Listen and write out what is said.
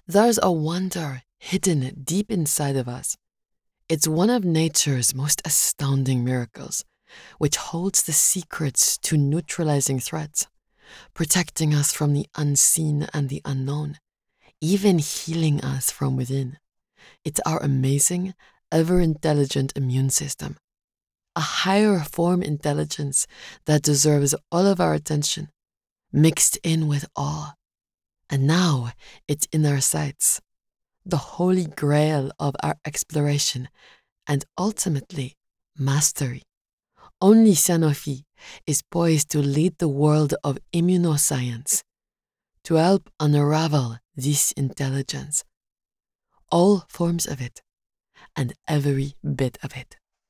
There's a wonder hidden deep inside of us. It's one of nature's most astounding miracles, which holds the secrets to neutralizing threats, protecting us from the unseen and the unknown, even healing us from within. It's our amazing, ever-intelligent immune system, a higher form intelligence that deserves all of our attention, mixed in with awe. And now it's in our sights, the holy grail of our exploration and ultimately mastery. Only Sanofi is poised to lead the world of immunoscience, to help unravel this intelligence, all forms of it, and every bit of it.